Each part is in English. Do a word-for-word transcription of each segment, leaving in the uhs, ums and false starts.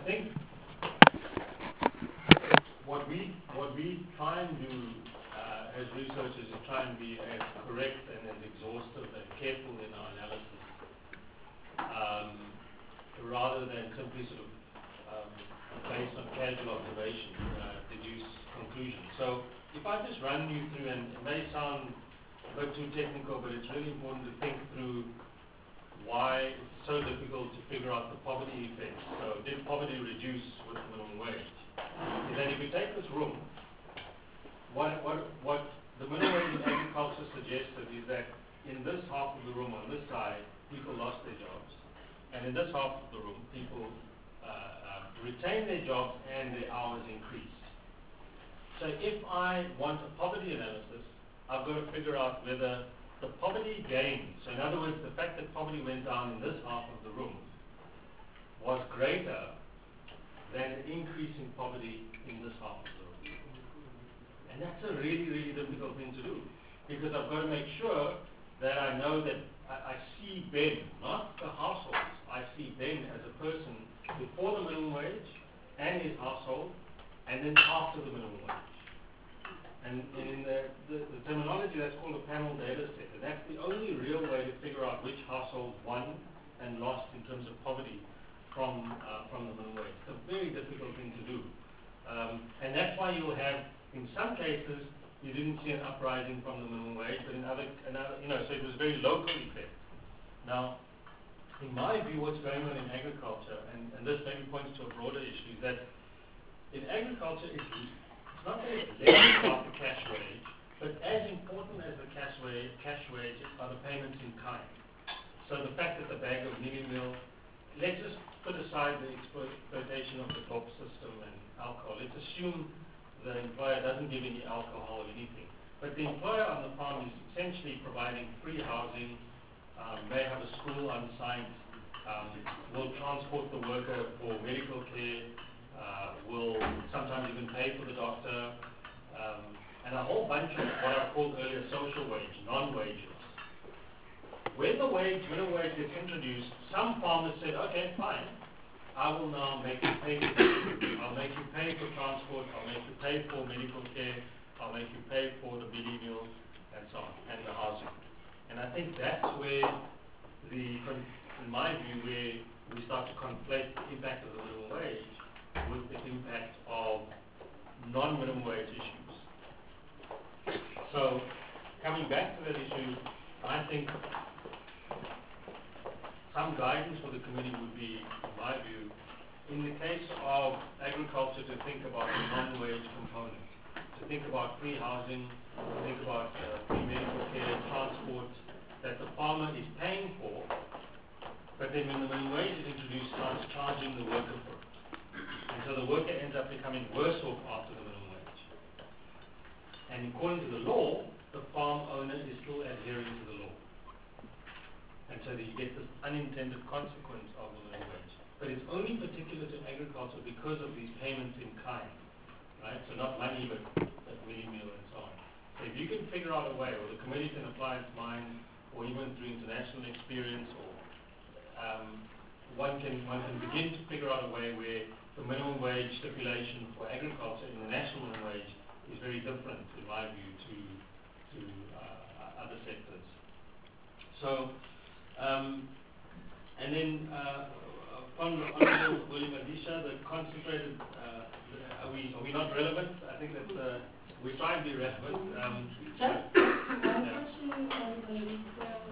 think what we what we try and do uh, as researchers is try and be as correct and as exhaustive and careful in our analysis, um, rather than simply sort of um, based on casual observation, uh, deduce conclusions. So if I just run you through, and it may sound a bit too technical, but it's really important to think through why it's so difficult to figure out the poverty effects. So did poverty reduce with the minimum wage? Is that if you take this room, what, what, what the minimum wage in agriculture suggested is that in this half of the room, on this side, people lost their jobs. And in this half of the room, people uh, uh, retained their jobs and their hours increased. So if I want a poverty analysis, I've got to figure out whether the poverty gain, so in other words, the fact that poverty went down in this half of the room, was greater than the increase in poverty in this half of the room. And that's a really, really difficult thing to do, because I've got to make sure that I know that I, I see Ben, not the households. I see Ben as a person before the minimum wage and his household, and then after the minimum wage. And in the, the, the terminology, that's called a panel data set. And that's the only real way to figure out which household won and lost in terms of poverty from uh, from the minimum wage. It's a very difficult thing to do. Um, and that's why you'll have, in some cases, you didn't see an uprising from the minimum wage, but in other, another, you know, so it was a very local effect. Now, in my view, what's going on in agriculture, and, and this maybe points to a broader issue, is that in agriculture, it's It's not that it's less about the cash wage, but as important as the cash wage, cash wage are the payments in kind. So the fact that the bag of mini meal, let's just put aside the exploitation of the top system and alcohol. Let's assume the employer doesn't give any alcohol or anything. But the employer on the farm is essentially providing free housing, um, may have a school on site, um, will transport the worker for medical care, Uh, will sometimes even pay for the doctor, um, and a whole bunch of what I called earlier social wage, non-wages. When the wage, minimum wage gets introduced, some farmers said, okay, fine, I will now make you pay for this. I'll make you pay for transport, I'll make you pay for medical care, I'll make you pay for the mini meal, and so on, and the housing. And I think that's where the, in my view, where we start to conflate the impact of the minimum wage with the impact of non-minimum wage issues. So, coming back to that issue, I think some guidance for the committee would be, in my view, in the case of agriculture, to think about the non-wage component, to think about free housing, to think about uh, free medical care, transport, that the farmer is paying for, but then when the minimum wage is introduced, starts charging the worker for it. And so the worker ends up becoming worse off after the minimum wage. And according to the law, the farm owner is still adhering to the law. And so that you get this unintended consequence of the minimum wage. But it's only particular to agriculture because of these payments in kind. Right? So not money, but, but mini meal and so on. So if you can figure out a way, or the committee can apply its mind, or even through international experience, or um, one can one can begin to figure out a way where the minimum wage stipulation for agriculture in the national minimum wage is very different, in my view, to to uh, other sectors. So, um, and then uh, upon Honourable William Adisha, the concentrated, uh, are we are we not relevant? I think that uh, we try and be relevant. Um, Just one question on this.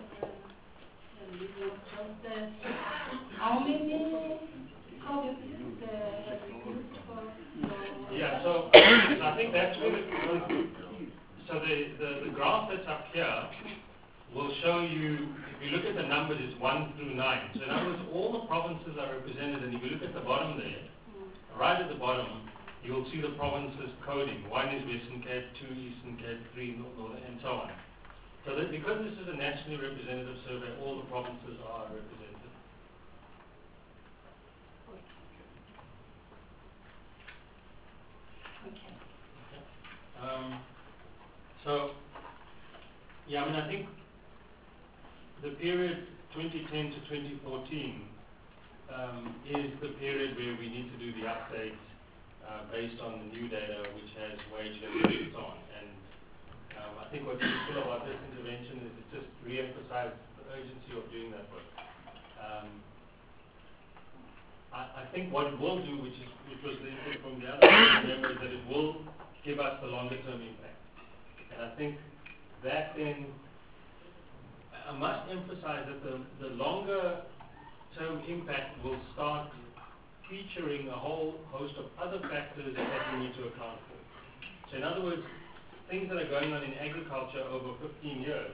Uh, how many provinces uh, have used for your... Yeah, so, so I think that's where the, so the, the, the graph that's up here will show you, if you look at the numbers, it's one through nine. So in other words, all the provinces are represented, and if you look at the bottom there, right at the bottom, you'll see the provinces coding. One is Western Cape, two Eastern Cape, three Northern, and so on. So that because this is a nationally representative survey, all the provinces are represented. Okay. Um, so, yeah, I mean, I think the period twenty ten to twenty fourteen um, is the period where we need to do the update uh, based on the new data, which has wage levels and so on. And um, I think what's useful about this intervention is it just re-emphasizes the urgency of doing that work. Um, I, I think what it will do, which is which was the input from the other member, is that it will give us the longer term impact. And I think that then, I must emphasize that the, the longer term impact will start featuring a whole host of other factors that we need to account for. So in other words, things that are going on in agriculture over fifteen years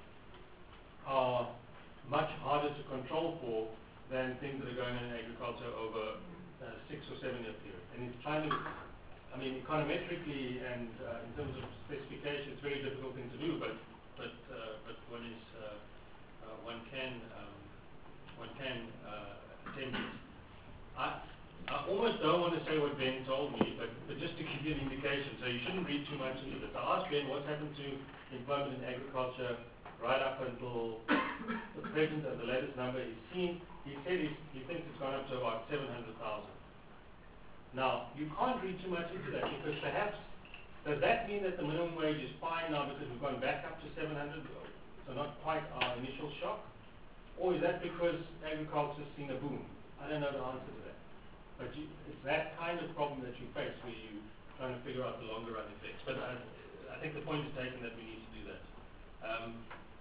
are much harder to control for than things that are going on in agriculture over a six or seven year period. And it's trying to, I mean, econometrically and uh, in terms of specification, it's a very difficult thing to do, but but uh, but one is uh, uh, one can um, one can uh, attempt it. I I almost don't want to say what Ben told me, but but just to give you an indication, so you shouldn't read too much into this. I asked Ben what's happened to employment in agriculture right up until the present, and the latest number he's seen. He said he's, he thinks it's gone up to about seven hundred thousand. Now, you can't read too much into that, because perhaps, does that mean that the minimum wage is fine now because we've gone back up to seven hundred, so not quite our initial shock? Or is that because agriculture's seen a boom? I don't know the answer to that. But you, it's that kind of problem that you face where you're trying to figure out the longer run effects. But I, I think the point is taken that we need to do that. Um,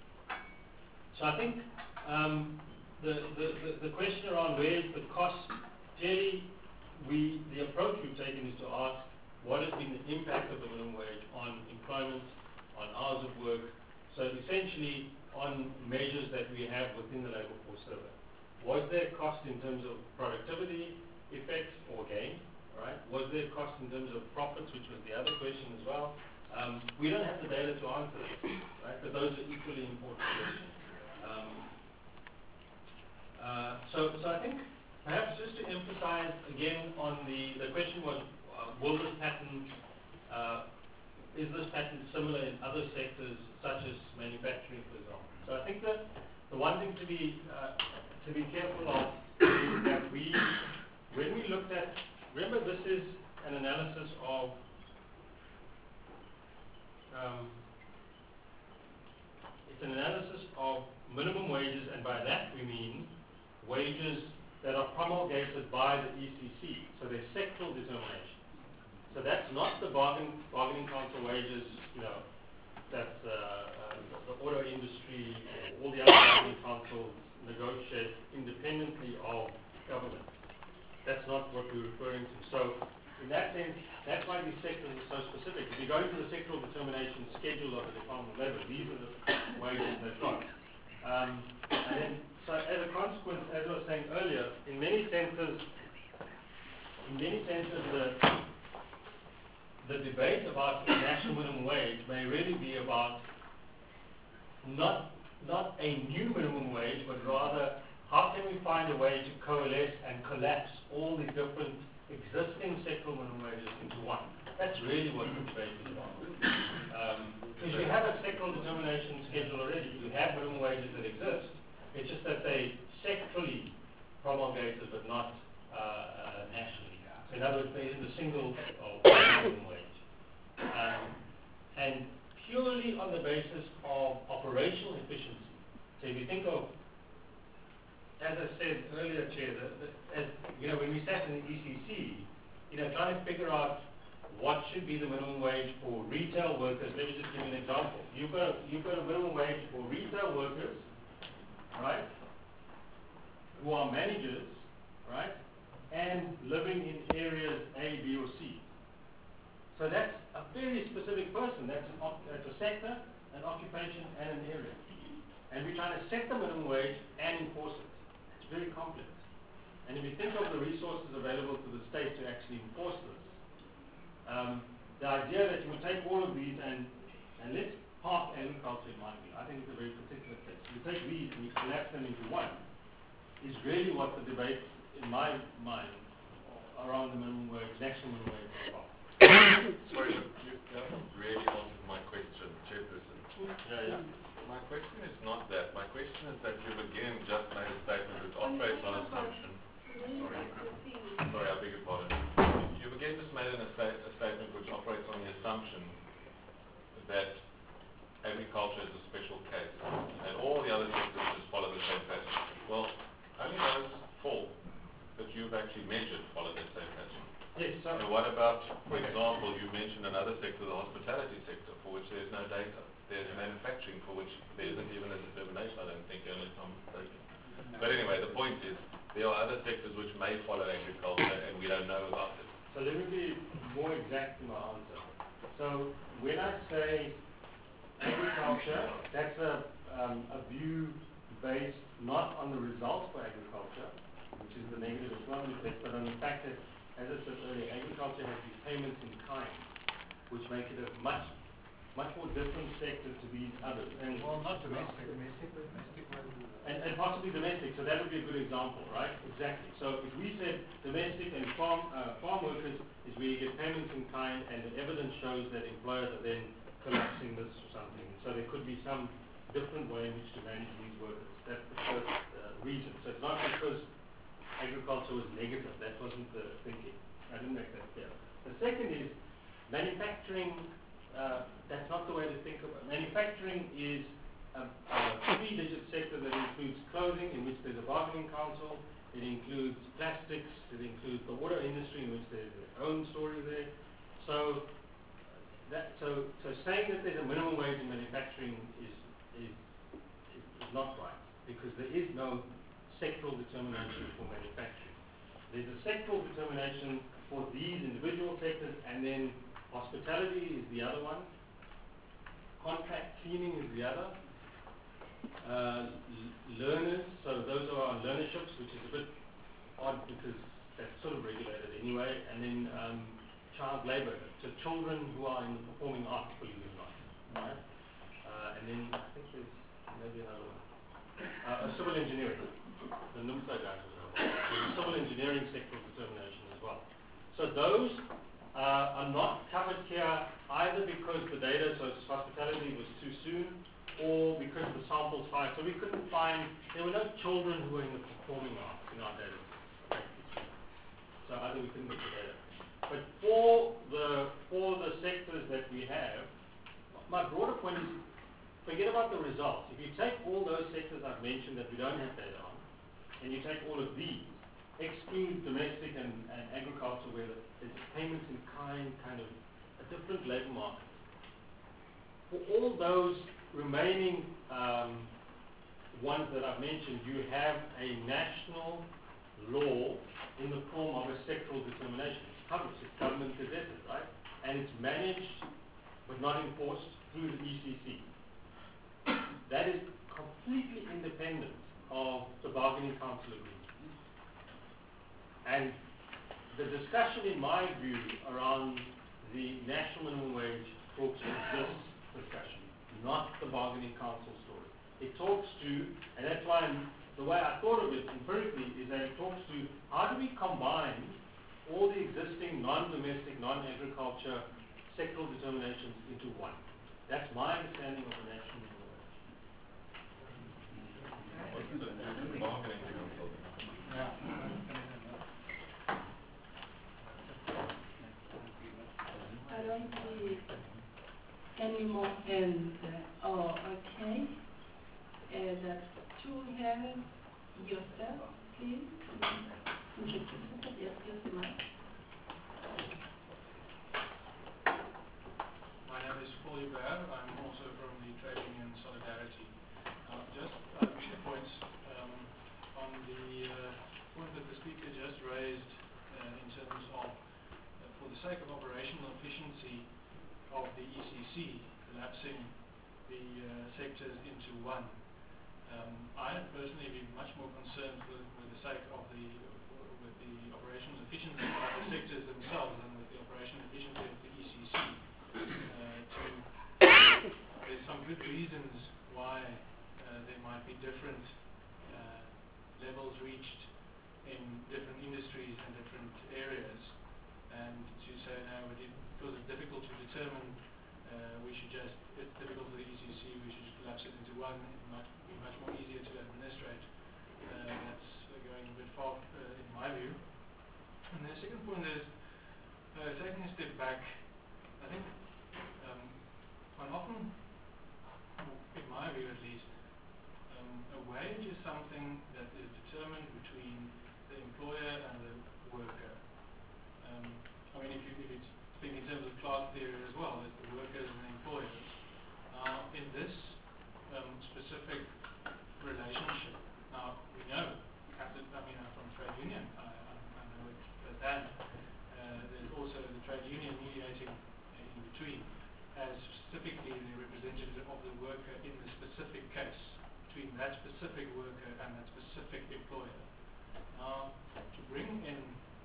so I think um, the, the, the, the question around where is the cost, clearly we, the approach we've taken is to ask what has been the impact of the minimum wage on employment, on hours of work, so essentially on measures that we have within the labour force survey. Was there cost in terms of productivity effects or gain, right? Was there cost in terms of profits, which was the other question as well? Um, we don't have the data to answer that, right? But those are equally important questions. Um, uh, so, so I think perhaps just to emphasize again on the, the question was, uh, will this pattern, uh, is this pattern similar in other sectors such as manufacturing, for example? So I think that the one thing to be, uh, to be careful of is that we, when we looked at, remember this is an analysis of um, it's an analysis of minimum wages, and by that we mean wages that are promulgated by the E C C, so they're sectoral determinations. So that's not the bargain, bargaining council wages, you know, that uh, uh, the auto industry or all the other bargaining councils negotiate independently of government. That's not what we're referring to. So in that sense, that's why these sectors are so specific. If you go into the sectoral determination schedule of the Department of Labour, these are the wages they've got. Um, and then, so as a consequence, as I was saying earlier, in many senses, in many senses, the, the debate about the national minimum wage may really be about not, not a new minimum wage, but rather how can we find a way to coalesce and collapse all the different existing sectoral minimum wages into one? That's really what the debate is about. Um, because you have a sectoral determination schedule already. You have minimum wages that exist. It's just that they sectorally promulgated, but not uh, uh, nationally. So in other words, they're in the single or minimum wage. Um, and purely on the basis of operational efficiency. So if you think of, as I said earlier, Chair, the, the, as, you know, when we sat in the E C C, you know, trying to figure out what should be the minimum wage for retail workers. Let me just give you an example. You've got a, you've got a minimum wage for retail workers, right, who are managers, right, and living in areas A, B, or C. So that's a very specific person. That's, an, that's a sector, an occupation, and an area. And we're trying to set the minimum wage and enforce it. It's very complex. And if you think of the resources available to the state to actually enforce this, um, the idea that you would take all of these and, and let's park agriculture in my view, I think it's a very particular case. You take these and you collapse them into one, is really what the debate, in my mind, around the minimum wage, national minimum wage is about. Sorry, but you haven't really answered my question, Chairperson. Yeah, yeah. My question is not that. My question is that you've again just made a statement that operates on assumption you've actually measured follow that same pattern. Yes, so, And what about, for example, you mentioned another sector, the hospitality sector, for which there's no data. There's manufacturing, for which there isn't even a determination, I don't think, unless I'm mistaken. But anyway, the point is, there are other sectors which may follow agriculture, and we don't know about it. so let me be more exact in my answer. So when I say agriculture, that's a, um, a view based not on the results for agriculture, which is the negative employment effect, but on the fact that, as I said earlier, agriculture has these payments in kind, which make it a much, much more different sector to these others. And Well, not domestic, domestic, but domestic will do that. And, and possibly domestic, so that would be a good example, right? Exactly. So if we said domestic and farm, uh, farm workers is where you get payments in kind, and the evidence shows that employers are then collapsing this or something. So there could be some different way in which to manage these workers. That's the first uh, reason. So it's not because agriculture was negative. That wasn't the thinking. I didn't make that clear. The second is manufacturing. Uh, that's not the way to think of it. Manufacturing is a, a three-digit sector that includes clothing, in which there's a bargaining council. It includes plastics. It includes the water industry, in which there's their own story there. So, that, so, so saying that there's a minimum wage in manufacturing is, is, is, is not right, because there is no sectoral determination for manufacturing. There's a sectoral determination for these individual sectors, and then hospitality is the other one. Contract cleaning is the other. Uh, learners, so those are our learnerships, which is a bit odd because that's sort of regulated anyway. And then um, child labor, so children who are in the performing arts, believe it or not, right? Uh, and then I think there's maybe another one. Uh, civil engineering, the NUMSA guys as well. There's civil engineering sectoral determination as well. So those uh, are not covered here either because the data, so hospitality was too soon, or because the sample's high. So we couldn't find, there were no children who were in the performing arts in our data. So either we couldn't get the data. But for the, for the sectors that we have, my broader point is, forget about the results. If you take all those sectors I've mentioned that we don't have data on, and you take all of these, exclude domestic and, and agriculture where there's payments in kind, kind of a different labor market. For all those remaining um, ones that I've mentioned, you have a national law in the form of a sectoral determination. It's published, it's government gazetted, right? And it's managed but not enforced through the E C C. That is completely independent of the bargaining council agreement. And the discussion, in my view, around the national minimum wage talks to this discussion, not the bargaining council story. It talks to, and that's why I'm, the way I thought of it empirically is that it talks to how do we combine all the existing non-domestic, non-agriculture sectoral determinations into one. That's my understanding of the national minimum wage. What's the bargaining council? Yeah. I don't see any more hands. Oh, okay. And uh, to have yourself, please. Yes, just a minute. My name is Paul Hubert. I'm also from the Trade Union Solidarity. Uh, just uh, two points um, on the uh, point that the speaker just raised uh, in terms of, uh, for the sake of operational efficiency of the E C C, collapsing the uh, sectors into one. Um, I personally be much more concerned with, with the sake of the with the operational efficiency of the sectors themselves than with the operational efficiency of the E C C. Uh, to, there's some good reasons why uh, there might be different uh, levels reached in different industries and different areas, and to say now because it's difficult to determine, uh, we should just, it's difficult for the E C C, we should just collapse it into one. It might be much more easier to administrate. Uh, that's uh, going a bit far uh, in my view. And the second point is, uh, taking a step back, I think um, quite often, in my view at least, um, a wage is something that is determined between the the employer and the worker. Um, I mean, if you, if you speak in terms of class theory as well, there's the workers and the employers. Now, in this um, specific relationship, now we know, Captain, I mean, I'm from trade union, I, I, I know it firsthand. Uh, there's also the trade union mediating uh, in between, as specifically the representative of the worker in the specific case, between that specific worker and that specific employer. Now, to bring in,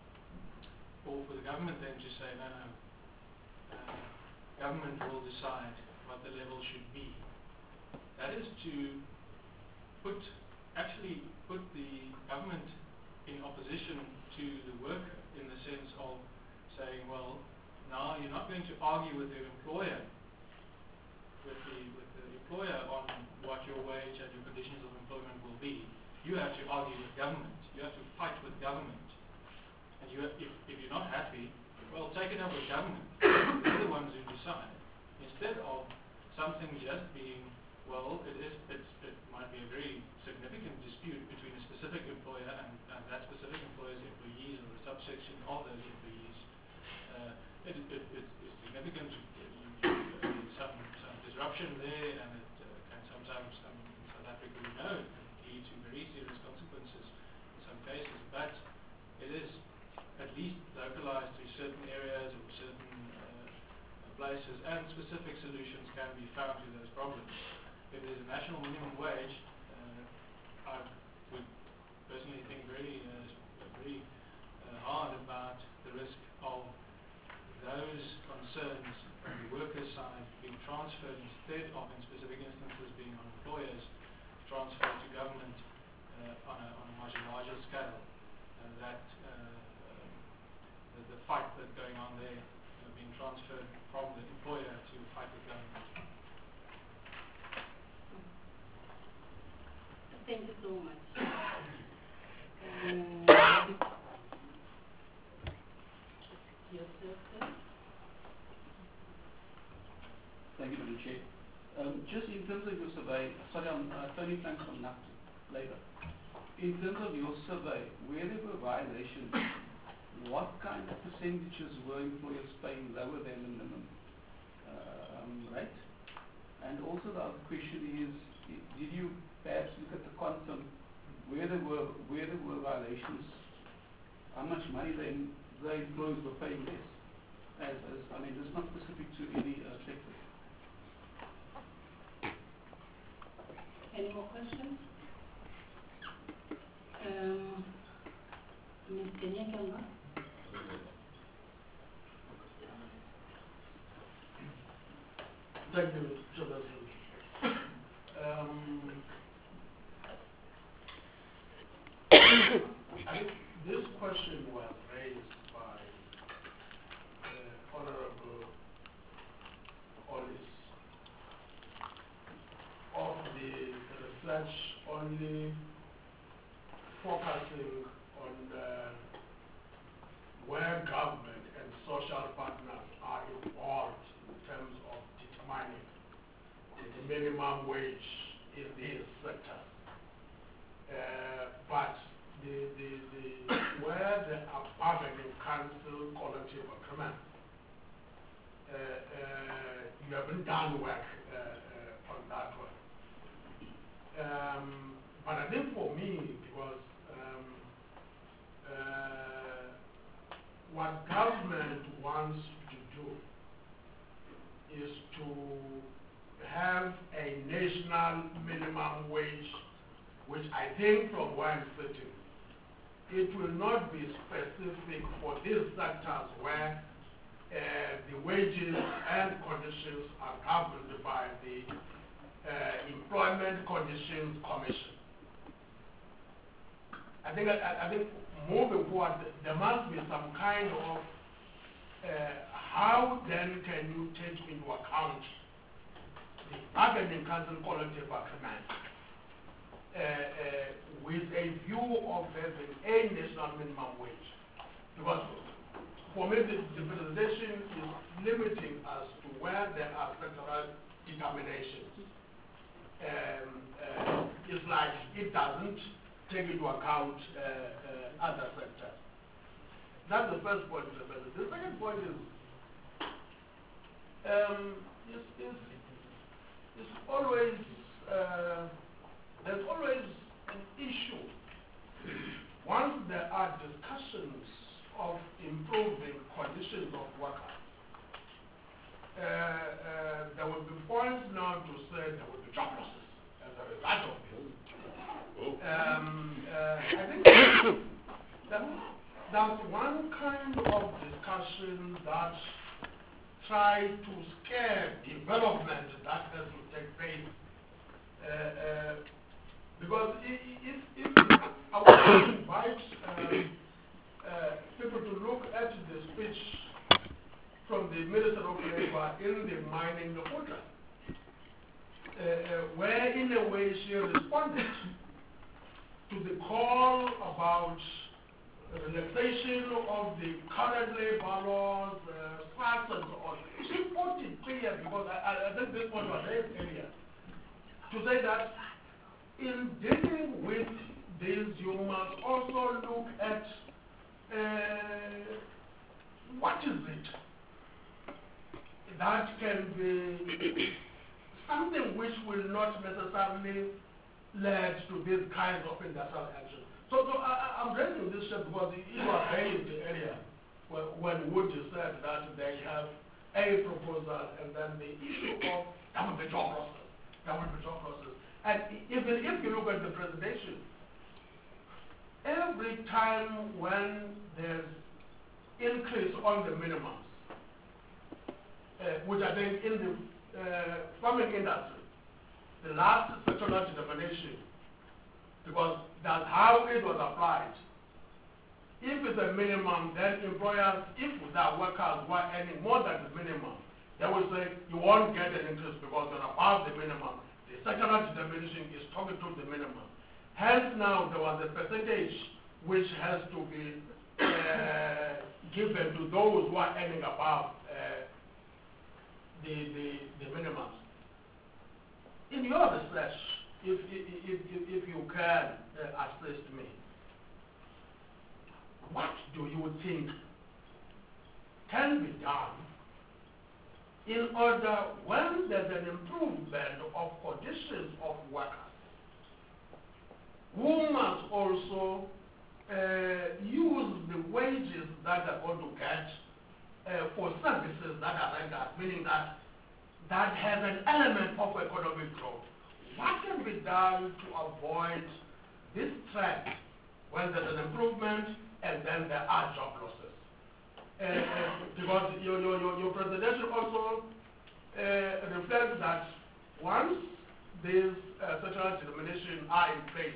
or for the government then to say, no, no, uh, government will decide what the level should be, that is to put, actually put the government in opposition to the worker, in the sense of saying, well, now you're not going to argue with your employer, with the, with the employer on what your wage and your conditions of employment will be. You have to argue with government. You have to fight with government. And you have, if, if you're not happy, well, take it up with government. They're the ones who decide. Instead of something just being, well, it is, it's, it might be a very significant dispute between a specific employer and, and that specific employer's employees or a subsection of those employees. Uh, it, it, it, it's significant. You, you, uh, some, some disruption there, and it uh, can sometimes, um, in South Africa, we know, it can lead to very serious consequences in some cases. But it is at least localized to certain areas or certain uh, places, and specific solutions can be found to those problems. If there's a national minimum wage, uh, I would personally think very, uh, very uh, hard about the risk of those concerns from the workers' side being transferred, instead of, in specific instances, being on employers, transferred to government uh, on, a, on a much larger scale. Uh, that uh, uh, the, the fight that's going on there uh, being transferred from the employer to fight with government. Thank you so much. Um, yourself, sir? Thank you, Madam Chair. Um, just in terms of your survey, sorry, I'm uh, Tony Frank from N A F Labour. In terms of your survey, where there were violations, what kind of percentages were employers paying lower than the minimum uh, um, rate? And also the other question is, did you perhaps look at the quantum where there were where there were violations, how much money the, the employers were paying less? As, as I mean, it's not specific to any uh, sector. Any more questions? Um, Miz Kenya Kelma? Thank you, Chairperson. Um, I think this question was raised by uh, Honorable Ollis of the research only focusing on the, where government and social partners are involved in terms of determining the minimum wage in these sectors. Uh, but the, the, the, where the bargaining council collective agreement, uh, uh, you haven't done work uh, uh, on that one. Um, but I think for me, because um, uh, what government wants to do is to have a national minimum wage, which I think from where I'm sitting, it will not be specific for these sectors where uh, the wages and conditions are governed by the uh, Employment Conditions Commission. I think, I, I think moving forward, there must be some kind of uh, how then can you take into account the bargaining council collective agreement uh, uh, with a view of having a national minimum wage? Because for me, the, the presentation is limiting us to where there are sectoral determinations. Um, uh, it's like it doesn't take into account uh, uh, other sectors. That's the first point, Mister President. The second point is, um, is, is, is always, uh, there's always an issue once there are discussions of improving conditions of workers. Uh, uh, there will be points now to say there will be job losses as a result of this. Um, uh, I think that that's one kind of discussion that tries to scare development that has to take place. Uh, uh, because if, if, if I want to invite um, uh, people to look at the speech from the Minister of Labour in the mining the fortress, uh, uh, where in a way she responded to the call about relaxation of the current labor laws, uh, and so on. She put it clear, because I, I, I think this one was raised earlier, to say that in dealing with this, you must also look at uh, what is it that can be something which will not necessarily lead to this kind of industrial action. So, so I, I'm raising this issue because it was raised earlier when, when Wood said that they have a proposal and then the issue of there will be job losses. There will be job losses. And even if you look at the presentation, every time when there's increase on the minimums, uh, which I think in the uh, farming industry, the last sectoral determination, because that's how it was applied. If it's a minimum, then employers, if their workers were earning more than the minimum, they will say you won't get an increase because you're above the minimum. The sectoral determination is talking to the minimum. Hence now there was a percentage which has to be uh, given to those who are earning above uh, the, the, the minimums. In your research, if, if, if, if you can uh, assist me, what do you think can be done in order, when there's an improvement of conditions of workers, who must also uh, use the wages that they're going to get uh, for services that are rendered, meaning that that has an element of economic growth. What can be done to avoid this trend when there's an improvement and then there are job losses? Uh, uh, because your, your, your, your presentation also uh, reflects that once these uh, sectoral determinations are in place,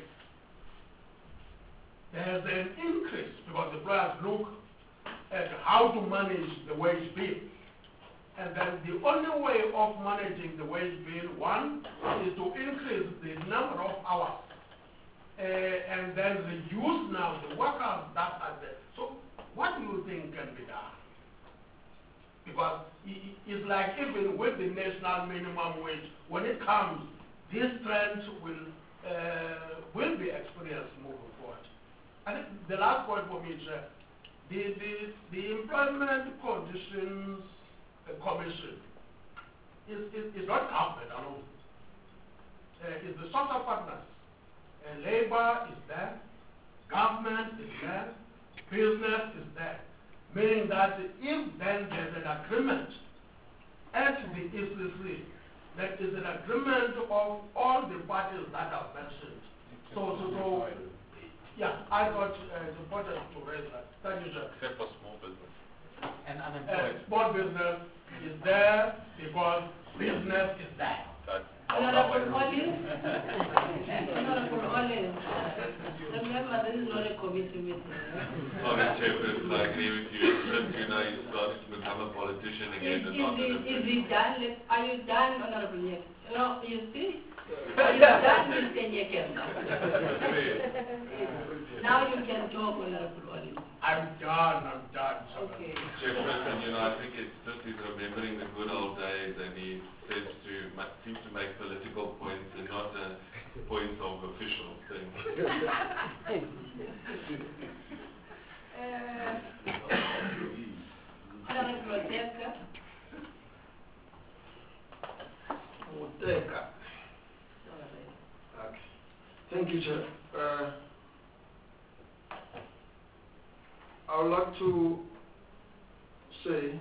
there's an increase because the employers look at how to manage the wage bill. And then the only way of managing the wage bill, one, is to increase the number of hours uh, and then reduce now the workers that are there. So what do you think can be done? Because it's like even with the national minimum wage, when it comes, this trend will, uh, will be experienced moving forward. I think the last point for me is uh, the, the, the employment conditions uh, commission is, is, is not government alone. Uh, it's the social partners. Uh, labor is there, government is there, business is there. Meaning that if then there's an agreement at the E C C, that is an agreement of all the parties that are mentioned. So, so, so yeah, I thought uh, it's important to raise that. Thank you, sir. Except for small business. And Uh, unemployed. small business is there because business is there. That, Honorable Olive, Honorable Olive, remember this is not a committee meeting. Sorry, Chairperson, I agree with you. Since you know you started to become a politician again Is, and is, not it, an is it done? Let- Are you done, Honorable Nyek? No, you see? Are you done, Mister Nyeken? Now you can talk, Honorable Olive. I'm done, I'm done. sir. Okay. Chairperson, you know, I think it's just he's remembering the good old days and he seems to, ma- seems to make political points and not uh, points of official things. Thank you, Chair. Uh, I would like to say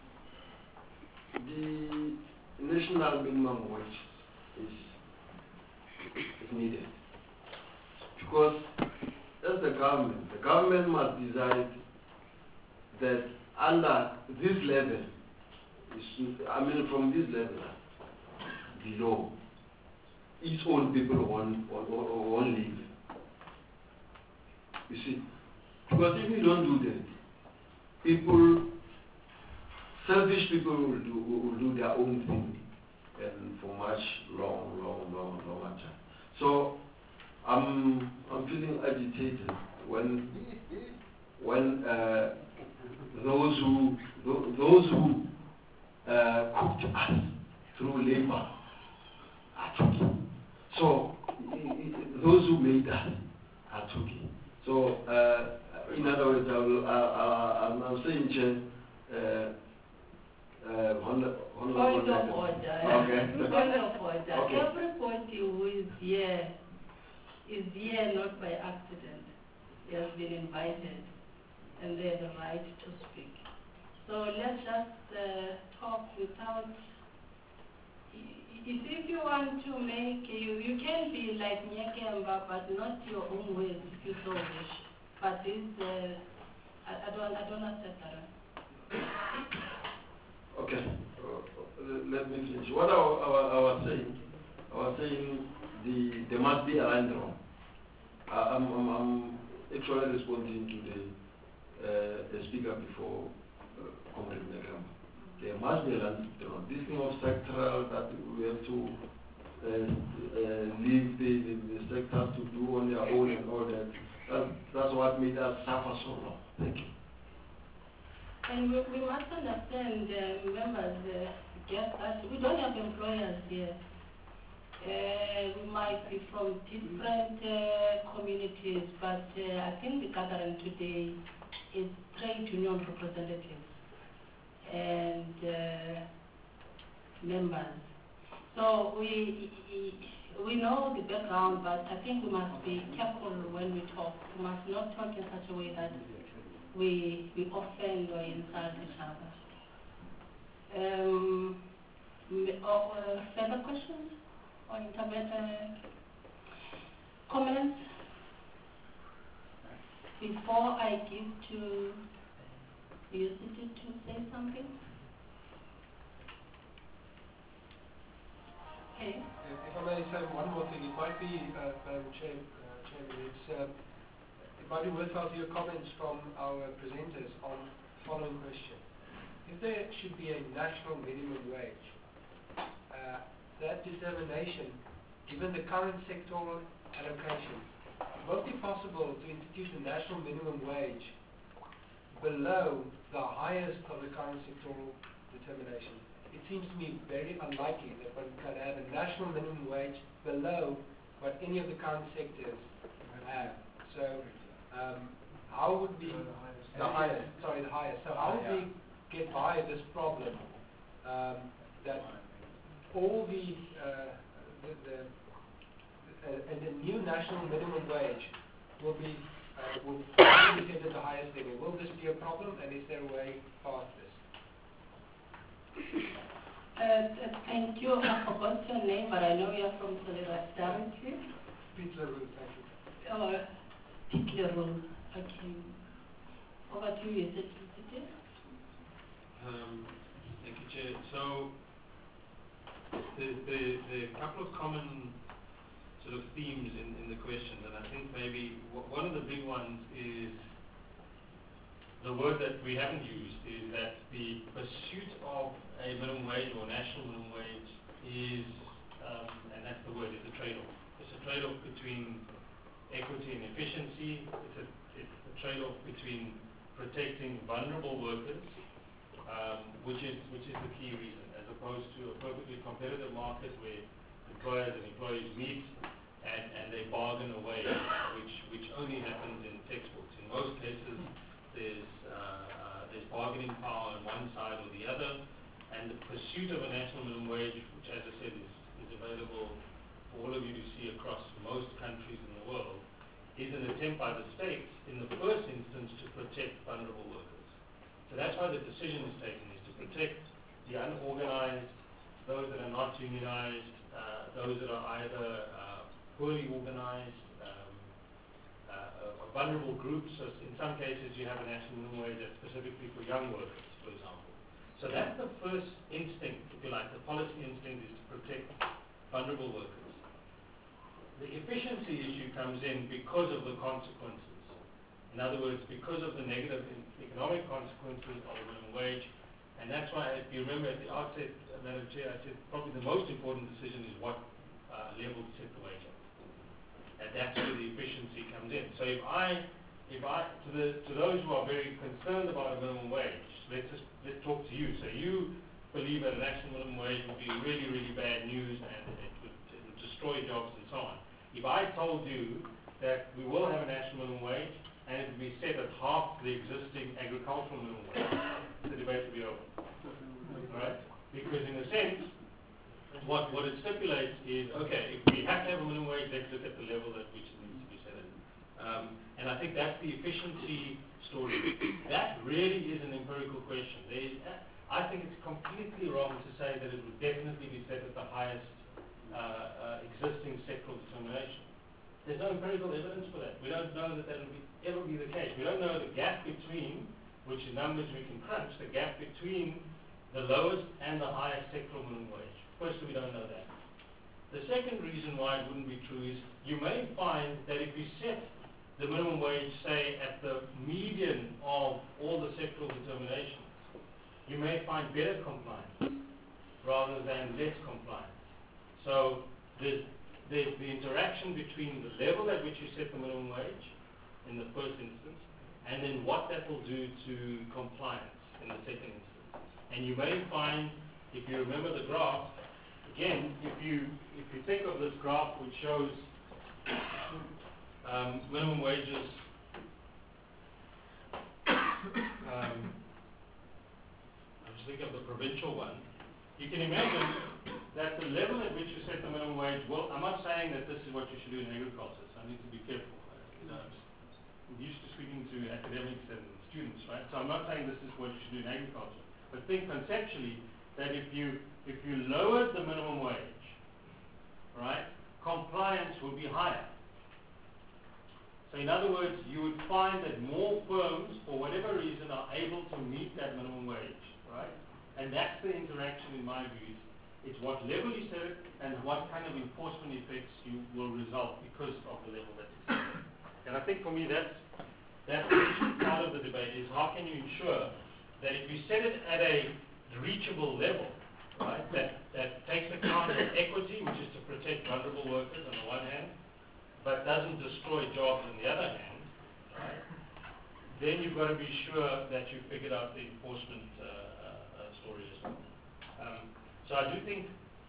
the national minimum wage is, is needed. Because as the government, the government must decide that under this level, is, I mean from this level below, its own people won't, won't, won't live. You see? Because if you don't do that, people, selfish people will do, will do their own thing and for much long, long, long, long time. So I'm, I'm feeling agitated when, when uh, those who, those who uh, cooked us through labor are talking. So those who made us are talking. So uh, in other words, I will, uh, uh, I'm, I'm saying, Chair, uh, uh, on the, on the Point of order. Okay. Point of order. Okay. Everybody who is here is here not by accident. They have been invited and they have the right to speak. So let's just uh, talk without, if, if you want to make, you, you can be like Nyakemba, but not your own ways if you so wish. But this, uh, I, I don't, I don't accept that. Okay, uh, let me finish. What I, I, I was saying, I was saying the there must be a line drawn. I, I'm, I'm, I'm actually responding to the, uh, the speaker before, uh, Comrade Nakamba. There must be a line drawn. This thing of sectoral that we have to uh, uh, leave the, the, the sectors to do on their own and all that. That that's what made us suffer so long. Thank you. And we, we must understand, uh, members, uh, just that we don't have employers here. Uh, we might be from different uh, communities, but uh, I think the gathering today is trade union representatives and uh, members. So we we know the background, but I think we must be careful when we talk. We must not talk in such a way that we, we offend or insult each other. Um, or, uh, further questions or intermittent comments before I give to Yusiti to say something? Okay. If I may say one more thing, it might be, uh, Madam Chair, uh, Chairman, it's, uh, it might be worthwhile to hear comments from our presenters on the following question. If there should be a national minimum wage, uh, that determination, given the current sectoral allocation, it won't be possible to institute a national minimum wage below the highest of the current sectoral determination. It seems to me very unlikely that one can have a national minimum wage below what any of the current sectors have. So, um, how would we, the highest, sorry, the highest. So how would we get by this problem um, that all the, uh, the, the uh, and the new national minimum wage will be uh, will be set at the highest level? Will this be a problem, and is there a way past this? Uh, thank you. I forgot your name, but I know you're from Solidarity. Peter Roux, thank you. Oh, Peter Roux. Okay. Over to you, is it Peter? Um, thank you, Chair. So, the, the, the couple of common sort of themes in, in the question, and I think maybe w one of the big ones is the word that we haven't used, is that the pursuit of a minimum wage or national minimum wage is, um, and that's the word, it's a trade-off. It's a trade-off between equity and efficiency. It's a, it's a trade-off between protecting vulnerable workers, um, which is which is the key reason, as opposed to a perfectly competitive market where employers and employees meet and, and they bargain away, which which only happens in textbooks. In most cases, there's uh, uh, there's bargaining power on one side or the other, and the pursuit of a national minimum wage, which, as I said, is, is available for all of you to see across most countries in the world, is an attempt by the states, in the first instance, to protect vulnerable workers. So that's why the decision is taken, is to protect the unorganized, those that are not unionized, uh, those that are either uh, poorly organized, um, uh, uh, vulnerable groups. So in some cases you have a national minimum wage that's specifically for young workers, for example. So that's the first instinct, if you like, the policy instinct is to protect vulnerable workers. The efficiency issue comes in because of the consequences. In other words, because of the negative economic consequences of the minimum wage. And that's why, if you remember at the outset, uh, Madam Chair, I said probably the most important decision is what uh, level to set the wage at. And that's where the efficiency comes in. So if I, if I, to, the, to those who are very concerned about a minimum wage, let's just let's talk to you. So you believe that a national minimum wage would be really, really bad news and it would, it would destroy jobs and so on. If I told you that we will have a national minimum wage and it would be set at half the existing agricultural minimum wage, the debate would be over. Right? Because in a sense, what, what it stipulates is, okay, if we have to have a minimum wage, let's look at the level at which it needs to be set at. Um, and I think that's the efficiency story. That really is an empirical question. There is, I think it's completely wrong to say that it would definitely be set at the highest uh, uh, existing sectoral determination. There's no empirical evidence for that. We don't know that that will be, ever be the case. We don't know the gap between, which is numbers we can crunch, the gap between the lowest and the highest sectoral minimum wage. First, we don't know that. The second reason why it wouldn't be true is you may find that if you set the minimum wage, say, at the median of all the sectoral determinations, you may find better compliance rather than less compliance. So there's, there's the interaction between the level at which you set the minimum wage in the first instance, and then what that will do to compliance in the second instance. And you may find, if you remember the graph, again, if you if you think of this graph which shows um, minimum wages, um, I'm just thinking of the provincial one, you can imagine that the level at which you set the minimum wage, well, I'm not saying that this is what you should do in agriculture, so I need to be careful. You know, I'm used to speaking to academics and students, right? So I'm not saying this is what you should do in agriculture. But think conceptually that if you if you lowered the minimum wage, right, compliance would be higher. So in other words, you would find that more firms, for whatever reason, are able to meet that minimum wage, right? And that's the interaction, in my view. It's what level you set it and what kind of enforcement effects you will result because of the level that you set it. And I think for me that's that's the key part of the debate is how can you ensure that if you set it at a reachable level, right, that, that takes account of equity, which is to protect vulnerable workers on the one hand, but doesn't destroy jobs on the other hand, right, then you've got to be sure that you've figured out the enforcement uh, uh, story as well. Um, so I do think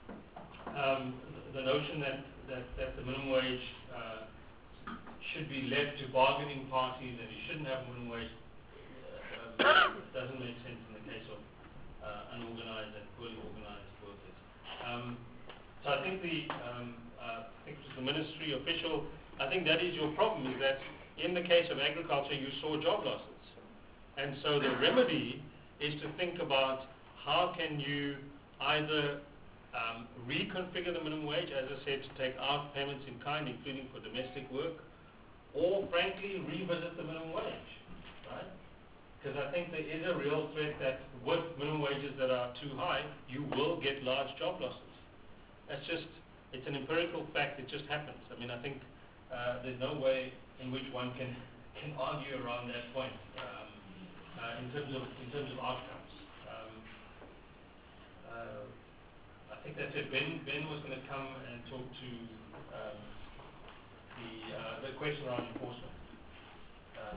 um, the, the notion that, that, that the minimum wage uh, should be left to bargaining parties and you shouldn't have a minimum wage uh, um, doesn't make sense in the case of uh, unorganized and poorly organized workers. Um, so I think the um, uh, I think it was the ministry official, I think that is your problem, is that in the case of agriculture you saw job losses. And so the remedy is to think about how can you either um, reconfigure the minimum wage, as I said, to take out payments in kind, including for domestic work, or frankly revisit the minimum wage, right? Because I think there is a real threat that with minimum wages that are too high, you will get large job losses. That's just, it's an empirical fact, it just happens. I mean, I think uh, there's no way in which one can, can argue around that point um, uh, in terms of in terms of outcomes. Um, uh, I think that's it. Ben, Ben was going to come and talk to um, the, uh, the question around enforcement. Um,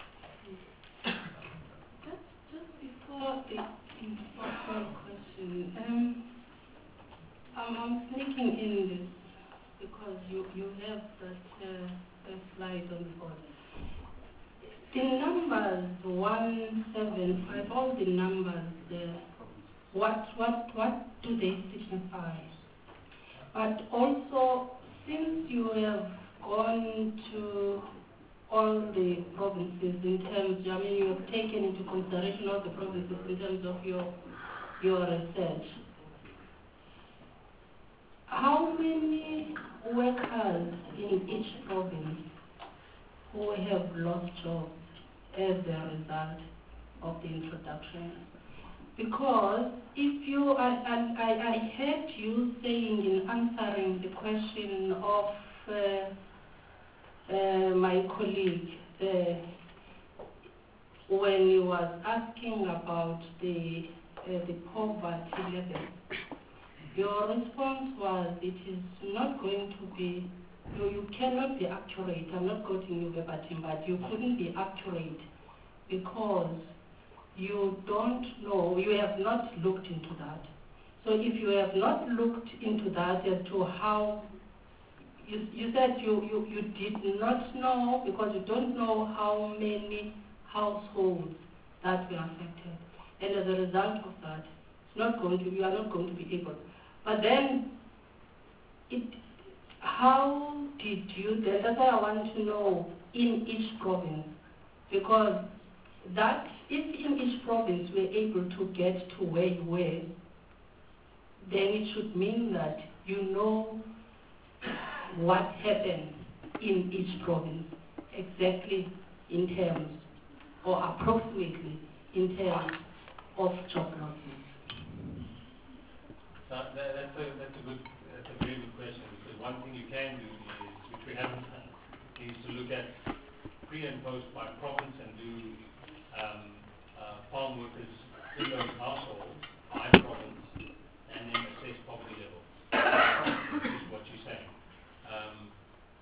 Just, just before the enforcement question, um, I'm, I'm sneaking in this because you, you have that uh, that slide on the board. The numbers one seven five, all the numbers there, what what what do they signify? But also, since you have gone to all the provinces in terms, I mean, you have taken into consideration all the provinces in terms of your your research. How many workers in each province who have lost jobs as a result of the introduction? Because if you, I, I, I I heard you saying in answering the question of uh, uh, my colleague uh, when he was asking about the, uh, the poverty level, your response was it is not going to be, you, you cannot be accurate. I'm not quoting you verbatim, but you couldn't be accurate because you don't know, you have not looked into that. So if you have not looked into that as to how, you, you said you, you, you did not know because you don't know how many households that were affected. And as a result of that, it's not going to, you are not going to be able. But then, it, how did you, that's why I want to know in each province, because that if in each province we're able to get to where you were, then it should mean that you know what happened in each province exactly in terms, or approximately in terms of job losses. So that, that's, a, that's, a good, that's a very good question, because one thing you can do is, which we haven't done, is to look at pre and post by province and do um, uh, farm workers in those households by province and then assess poverty level. This is what you're saying. Um,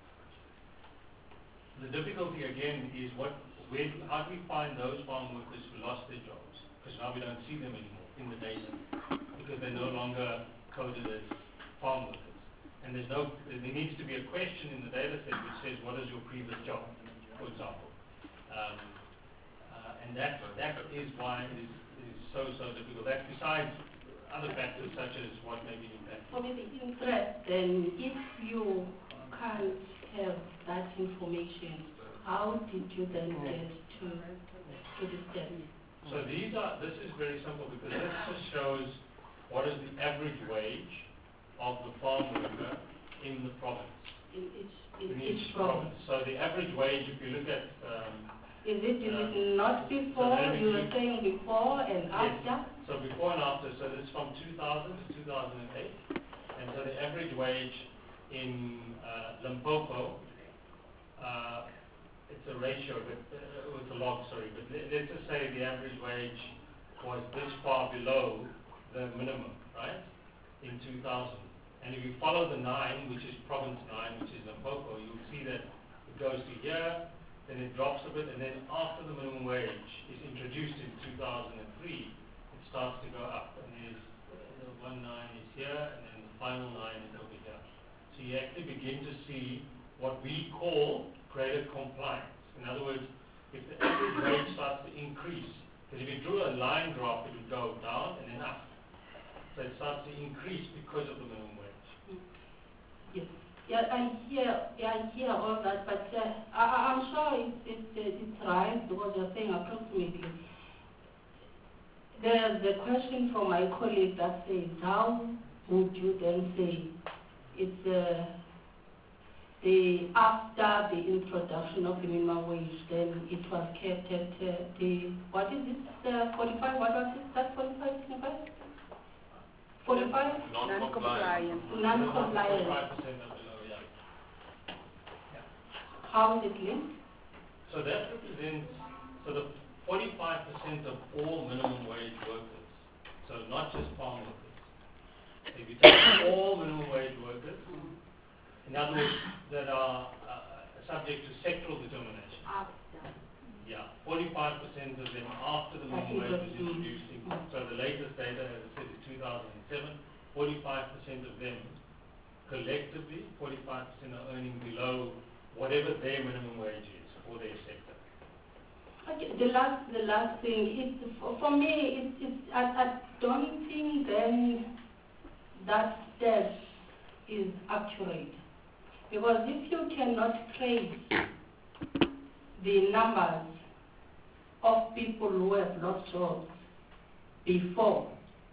the difficulty again is what, where, how do we find those farm workers who lost their jobs? Because now we don't see them anymore in the data because they're no longer coded as farm workers. And there's no, there needs to be a question in the data set which says what is your previous job, for example. Um, uh, and that, that is why it is, it is so, so difficult. That besides other factors such as what may be impacted. For maybe interest, then if you can't have that information, how did you then get to, to the steps? So these are, this is very simple because this just shows what is the average wage of the farm worker in the province. In each, in In each each province. province. So the average wage, if you look at um, Is it, is Uh, it not before, so you were saying before and Yes. after? So before and after, so this is from two thousand to two thousand eight, and so the average wage in uh, Limpopo, uh, it's a ratio, but uh, it's a log, sorry, but let, let's just say the average wage was this far below the minimum, right, in two thousand. And if you follow the nine, which is province nine, which is Limpopo, you'll see that it goes to here, then it drops a bit, and then after the minimum wage is introduced in two thousand three, it starts to go up. And there's the one nine is here, and then the final nine is over here. So you actually begin to see what we call greater compliance. In other words, if the average wage starts to increase, because if you drew a line graph, it would go down and then up. So it starts to increase because of the minimum wage. Yes. Yeah, I hear, yeah, I hear all that, but uh, I, I'm sure it's, it's, uh, it's right because you're saying approximately. There's a question from my colleague that says, how would you then say it's uh, the after the introduction of the minimum wage, then it was kept at uh, the, what is it, uh, forty-five, what was it, that forty-five, forty-five? forty-five? Non-compliant. Non-compliant. forty-five percent of the low, yeah. How is it linked? So that represents, so the forty-five percent of all minimum wage workers, so not just farm workers. If you take all minimum wage workers, in other words, that are uh, subject to sectoral determination. After. Yeah, forty-five percent of them after the minimum wage was introduced. In, so the latest data, as I said, is two thousand seven, forty-five percent of them collectively, forty-five percent are earning below whatever their minimum wage is for their sector. Okay, the last, the last thing is for, for me. It's, it's I, I don't think then that step is accurate. Because if you cannot trace the numbers of people who have lost jobs before,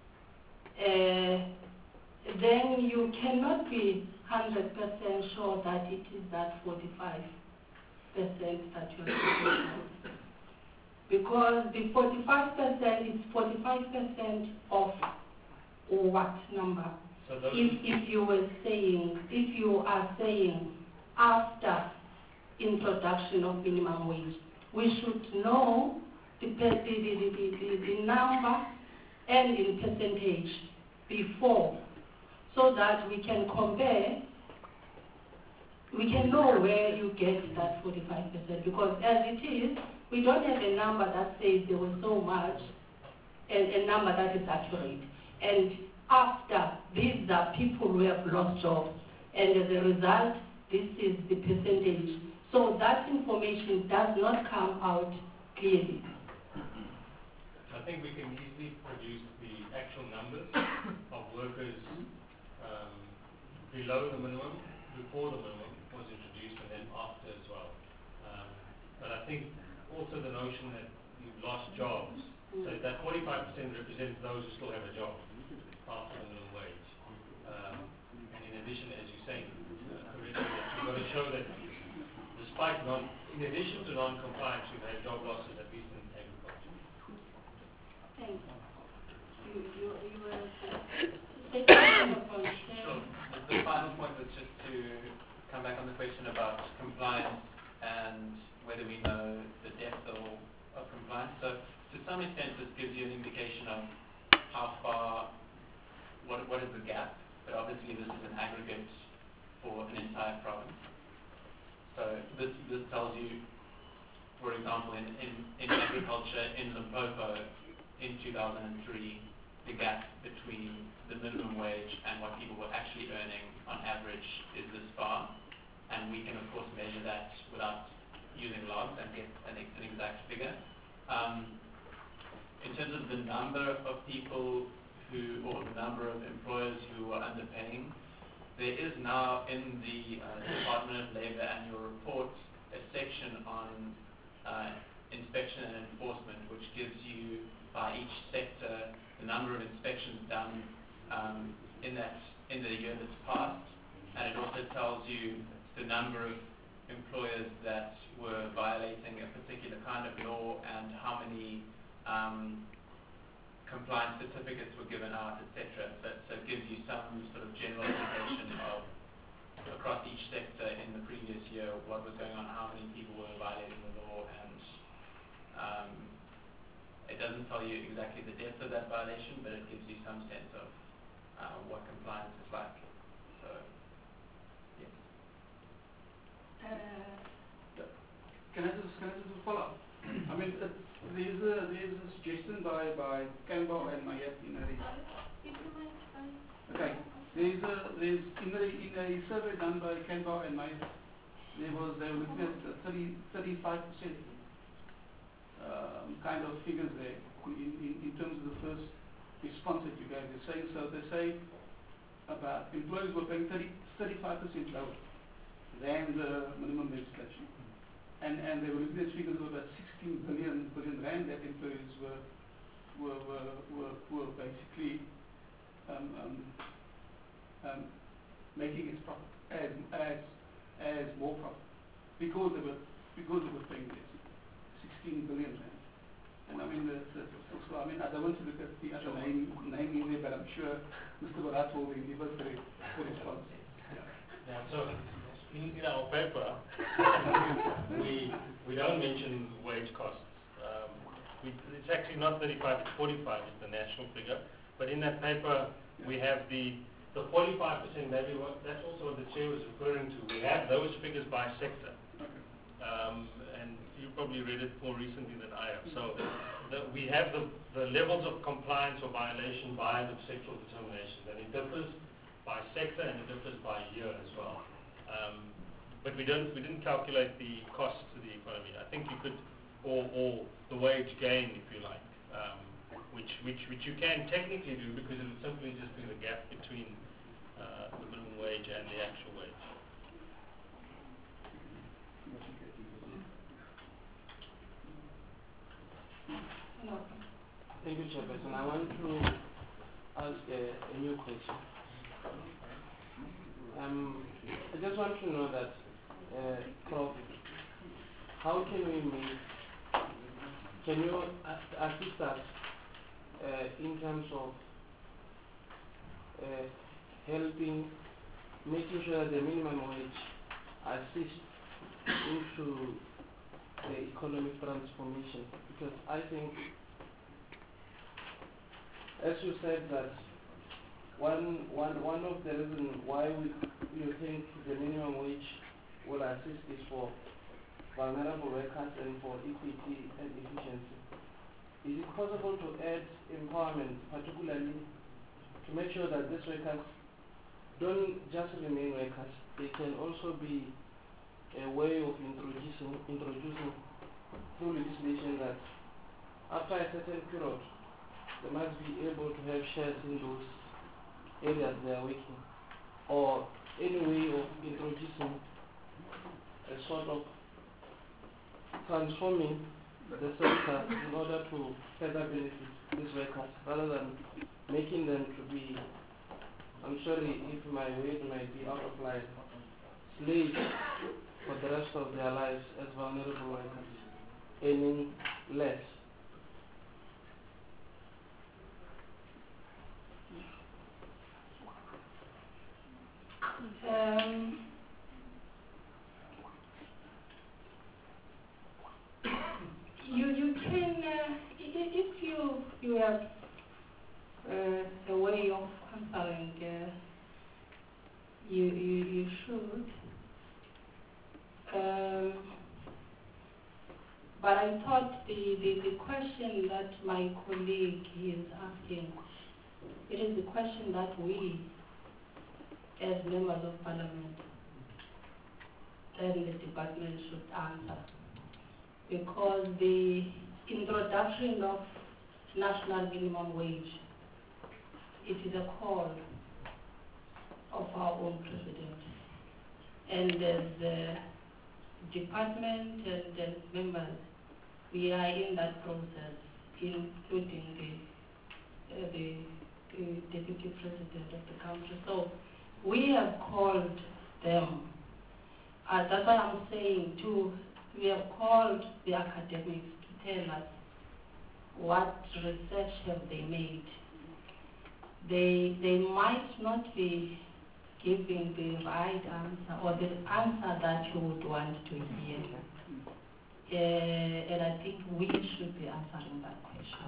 uh, then you cannot be one hundred percent sure that it is that forty-five percent that you are talking about. Because the forty-five percent is forty-five percent of what number? So those If, if you were saying, if you are saying after introduction of minimum wage, we should know the, per- the, the, the, the, the, the number and in percentage before, so that we can compare, we can know where you get that forty-five percent. Because as it is, we don't have a number that says there was so much, and a number that is accurate. And after, these are people who have lost jobs, and as a result, this is the percentage. So that information does not come out clearly. I think we can easily produce the actual numbers of workers um, below the minimum, before the minimum was introduced, and then after as well. Um, but I think also the notion that you've lost jobs, so that forty-five percent represents those who still have a job after the minimum wage. Um, and in addition, as you're saying, uh, correctly, that you've got to show that despite non, in addition to non-compliance, we've had job losses, at least in agriculture. Thank you. You, you, you were taking upon Sure. The, the final point was just to come back on the question about compliance and whether we know the depth of, of compliance. So to some extent this gives you an indication of how far, what, what is the gap, but obviously this is an aggregate for an entire province. So this, this tells you, for example, in, in, in agriculture in Limpopo in two thousand three, the gap between the minimum wage and what people were actually earning on average is this far. And we can of course measure that without using logs and get an, an exact figure. Um, in terms of the number of people who, or the number of employers who are underpaying, there is now in the uh, Department of Labour annual report a section on uh, inspection and enforcement, which gives you by each sector the number of inspections done um, in that in the year that's passed, and it also tells you the number of employers that were violating a particular kind of law and how many um, compliance certificates were given out, et cetera. So, so it gives you some sort of general indication of across each sector in the previous year what was going on, how many people were violating the law, and um, it doesn't tell you exactly the depth of that violation, but it gives you some sense of uh, what compliance is like. So, yes. Uh, Can I just, can I just follow up? I mean, uh, there's a, there's a suggestion by, by Campbell and Mayet in a, okay, there's a, there's, in a, in a survey done by Campbell and Mayet, there was, they were looking at thirty, thirty-five percent um, kind of figures there in, in, in terms of the first response that you gave. They're saying, so they say about employers were paying thirty, thirty-five percent lower than the minimum legislation. And, and they were looking at figures of about sixteen billion, billion rand that employers were, were, were, were, were basically um, um, um, making its profit as, as, as more profit because they were, because they were paying this sixteen billion rand. And I mean, the, the, the, so, I mean, I don't want to look at the other name, name in there, but I'm sure Mister Barat will give us the, the response. Yeah, so in, in our paper, we we don't mention wage costs. Um, we, it's actually not thirty-five, it's forty-five is the national figure. But in that paper, we have the the forty-five percent. Maybe what, that's also what the chair was referring to. We have those figures by sector, um, and you probably read it more recently than I have. So the, we have the the levels of compliance or violation by the sectoral determination, and it differs by sector and it differs by year as well. Um, but we don't, we didn't calculate the cost to the economy. I think you could, or, or the wage gain, if you like, um, which, which, which you can technically do because it would simply just be the gap between uh, the minimum wage and the actual wage. No. Thank you, Chairperson. I want to ask a, a new question. Um, I just want to know that, uh, Prof, how can we make, can you a- assist us uh, in terms of uh, helping, making sure that the minimum wage assists into the economic transformation? Because I think, as you said, that one, one, one of the reasons why we, you think the minimum wage will assist is for vulnerable workers and for equity and efficiency. Is it possible to add empowerment, particularly to make sure that these workers don't just remain workers, they can also be a way of introducing, introducing through legislation that after a certain period, they must be able to have shares in those areas they are working, or any way of introducing a sort of transforming the sector in order to further benefit these workers, rather than making them to be, I'm sorry if my word might be out of line, slaves for the rest of their lives as vulnerable workers, earning less. Um, you you can uh, i- if you you have uh, a way of answering, uh, you you you should. Um, but I thought the, the the question that my colleague is asking, it is the question that we, as members of parliament, and the department should answer. Because the introduction of national minimum wage, it is a call of our own president. And as the department and the members, we are in that process, including the, uh, the, the deputy president of the country. So we have called them. Uh, that's why I'm saying too, we have called the academics to tell us what research have they made. They, they might not be giving the right answer or the answer that you would want to hear. Uh, and I think we should be answering that question.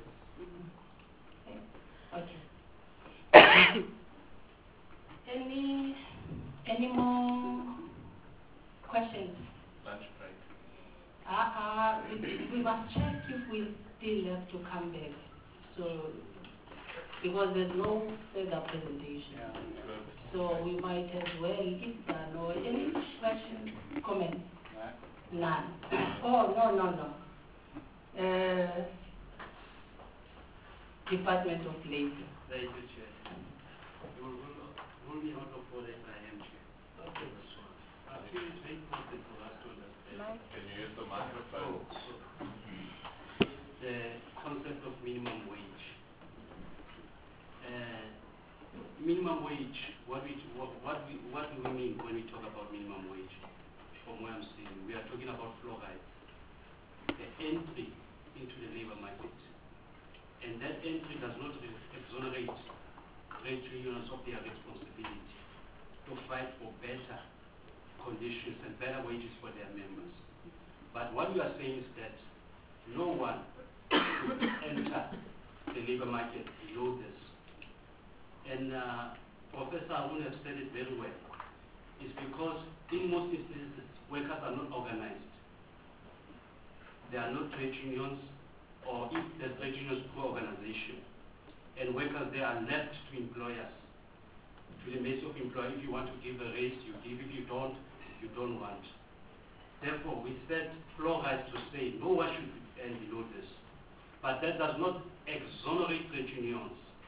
Okay. Okay. Any, any more questions? Lunch break. Uh, uh, we, we must check if we still have to come back. So, because there's no further presentation. Yeah. So we might as well, if there are no, any questions, comments? None. Oh, no, no, no. Uh, Department of Labor. Thank you, Chair. You will rule me out of order if I am Chair. Okay. I feel it's very important for us to understand. Can you use the microphone? The concept of minimum wage. Uh, minimum wage, what, we, what, what, we, what do we mean when we talk about minimum wage? From where I'm seeing, we are talking about floor rights, the entry into the labor market. And that entry does not exonerate trade unions of their responsibility to fight for better conditions and better wages for their members. But what we are saying is that no one should enter the labor market below this. And uh, Professor Arun has said it very well. It's because in most instances, workers are not organized. There are no trade unions, or if there's trade unions, poor organization. And workers, they are left to employers, to the mercy of employer. If you want to give a raise, you give. If you don't, you don't want. Therefore, we set floor rights to say no one should earn below this. But that does not exonerate trade unions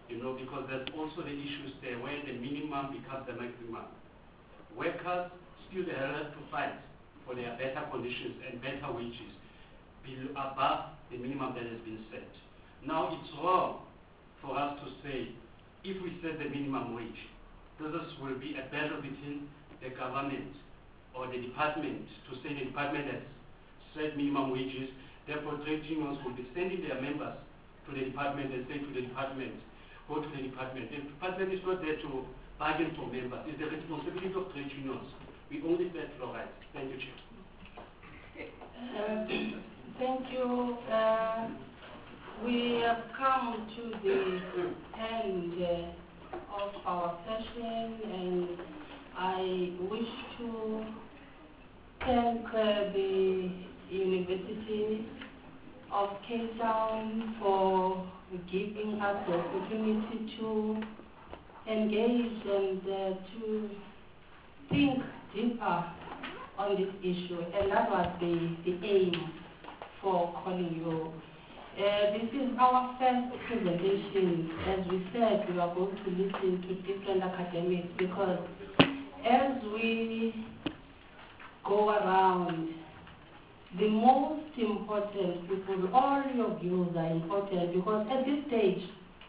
you know, because there's also the issues there where the minimum becomes the maximum. Workers still have to fight for their better conditions and better wages below, above the minimum that has been set. Now it's wrong for us to say, if we set the minimum wage, this will be a battle between the government or the department to say the department has set minimum wages, therefore trade unions will be sending their members to the department and say to the department, go to the department. The department is not there to bargain for members. It's the responsibility of trade unions. We only set law rights. Thank you, Chair. Uh, thank you. Uh, we have come to the end uh, of our session, and I wish to thank uh, the University of Cape Town for giving us the opportunity to engage and uh, to think deeper on this issue, and that was the, the aim for calling you. Uh, this is our first presentation. As we said, we are going to listen to different academics, because as we go around, the most important people, all your views are important, because at this stage,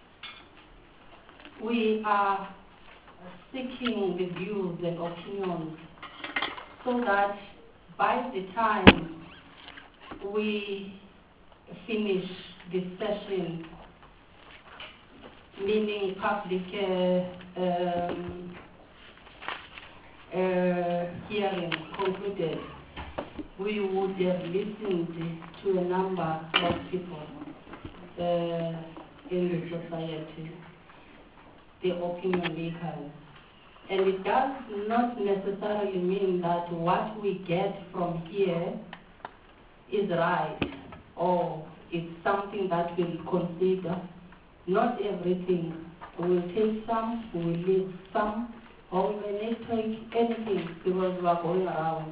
we are seeking the views and opinions so that by the time we finish this session, meaning public uh, um, uh, hearing concluded, we would have listened to a number of people uh, in the society, the opinion makers. And it does not necessarily mean that what we get from here is right, or it's something that we'll consider. Not everything. We'll take some, we'll leave some, or we may not take anything because we are going around.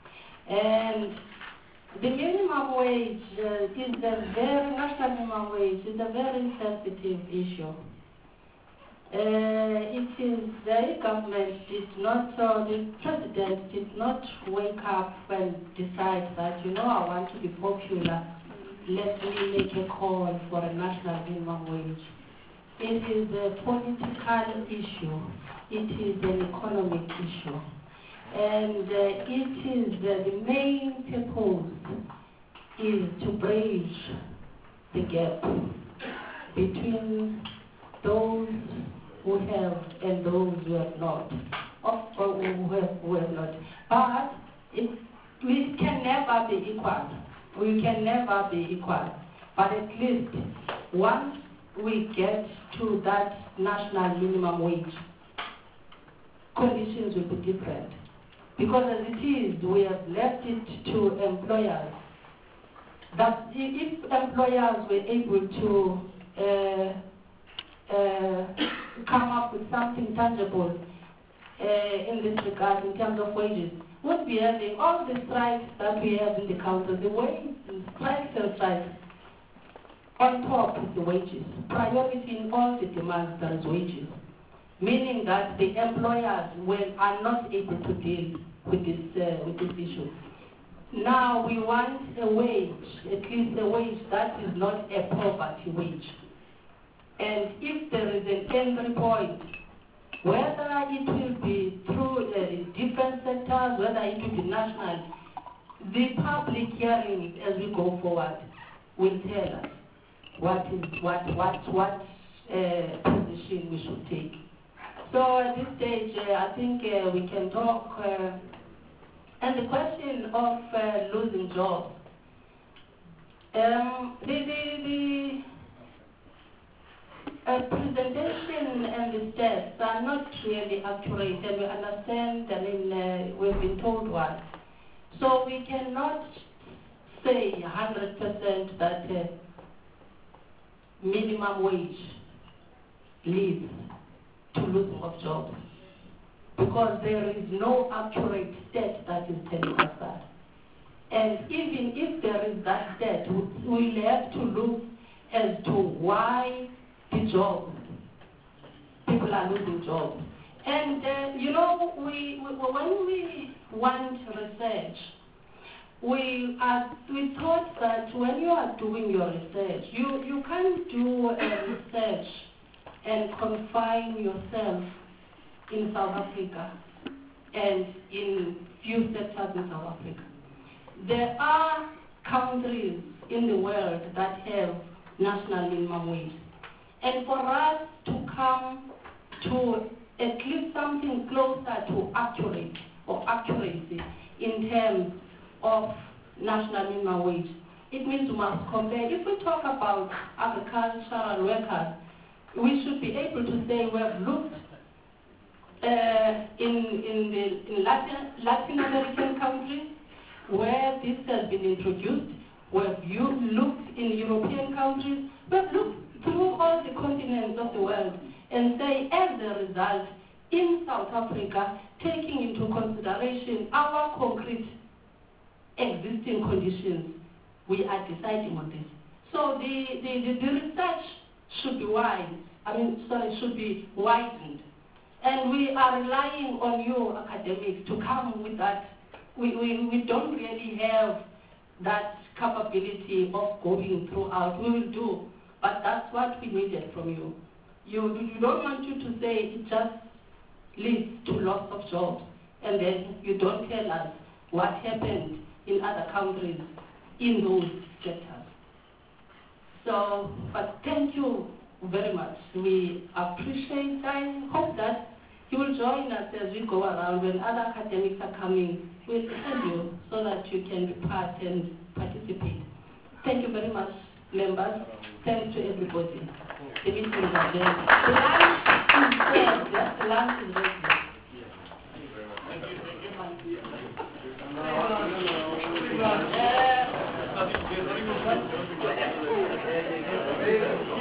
And the minimum wage uh, is a very, national minimum wage is a very sensitive issue. Uh, it is the government did not, uh, the president did not wake up and decide that, you know, I want to be popular, let me make a call for a national minimum wage. It is a political issue. It is an economic issue. And uh, it is uh, the main purpose is to bridge the gap between those who have and those who have not, or who have, who have not. But it, we can never be equal. We can never be equal. But at least once we get to that national minimum wage, conditions will be different. Because as it is, we have left it to employers. That if employers were able to uh, uh, come up with something tangible uh, in this regard in terms of wages, would be having all the strikes that we have in the council, the wages, strikes and strikes. On top is the wages. Priority in all the demands, there is wages. Meaning that the employers will, are not able to deal with this, uh, with this issue. Now we want a wage, at least a wage that is not a poverty wage. And if there is an entry point, whether it will be through uh, different sectors, whether it will be national, the public hearings as we go forward will tell us what is what what what uh, position we should take. So at this stage, uh, I think uh, we can talk. Uh, and the question of uh, losing jobs, um, the the, the uh, presentation and the stats are not really accurate, and we understand. I mean, uh, we've been told one, so we cannot say one hundred percent that uh, minimum wage leads to losing of jobs, because there is no accurate stat that is telling us that. And even if there is that stat, we'll have to look as to why the jobs people are losing jobs. And, uh, you know, we, we, when we want research, we, are, we thought that when you are doing your research, you, you can't do a research and confine yourself in South Africa and in few sectors in South Africa. There are countries in the world that have national minimum wage. And for us to come to at least something closer to accurate or accuracy in terms of national minimum wage, it means we must compare. If we talk about agricultural workers, we should be able to say we have looked uh, in, in, the, in Latin, Latin American countries where this has been introduced. We have looked in European countries. We have looked through all the continents of the world and say, as a result, in South Africa, taking into consideration our concrete existing conditions, we are deciding on this. So the, the, the, the research should be wide, I mean, sorry, should be widened. And we are relying on you academics to come with that. We, we, we don't really have that capability of going throughout. We will do, but that's what we needed from you. You, you don't want you to say it just leads to loss of jobs, and then you don't tell us what happened in other countries in those sectors. So, but thank you very much. We appreciate. I hope that you will join us as we go around when other academics are coming. We'll tell you so that you can be part and participate. Thank you very much, members. Thanks to everybody. The meeting is adjourned. The lunch is there. Yes, the lunch is ready. Uh,